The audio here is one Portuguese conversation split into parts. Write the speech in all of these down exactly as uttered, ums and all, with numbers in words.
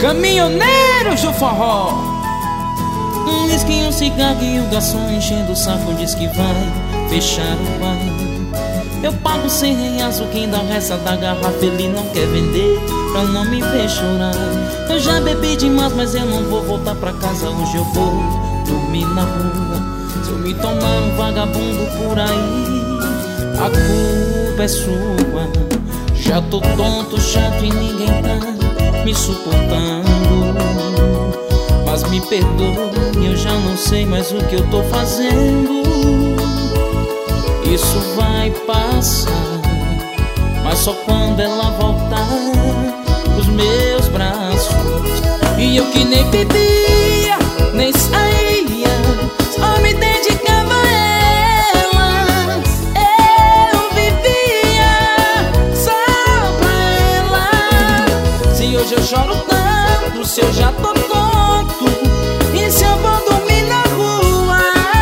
Caminhoneiros do forró. Diz que um cigarro e o garçom enchendo o saco diz que vai fechar o bar. Eu pago cem reais o que ainda resta da garrafa, ele não quer vender pra não me ver chorar. Eu já bebi demais, mas eu não vou voltar pra casa. Hoje eu vou dormir na rua. Se eu me tomar um vagabundo por aí, a culpa é sua. Já tô tonto, chato e ninguém tá me suportando. Mas me perdoe, eu já não sei mais o que eu tô fazendo. Isso vai passar, mas só quando ela voltar pros meus braços. E eu que nem bebia, nem saía, só me dedicava a ela. Eu vivia só pra ela. Se hoje eu choro tanto, se eu já tô tonto, e se eu vou dormir na rua,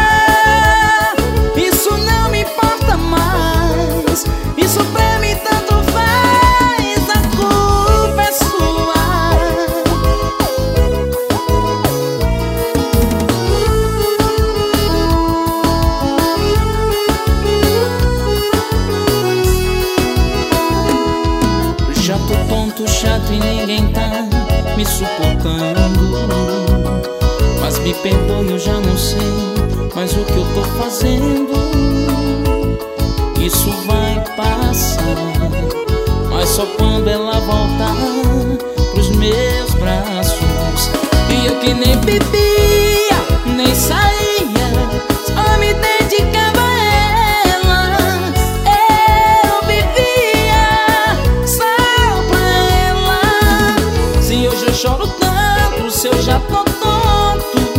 isso não me importa mais. Isso pra mim tanto faz, a culpa é sua. Já tô tonto, chato e ninguém tá me suportando. Mas me perdoe, eu já não sei mais o que eu tô fazendo. Isso vai passar, mas só quando ela voltar pros meus braços. E eu que nem bebia, nem saía, só me dedicava a ela. Eu vivia só pra ela. Se hoje eu choro tanto, se eu já tô tonto,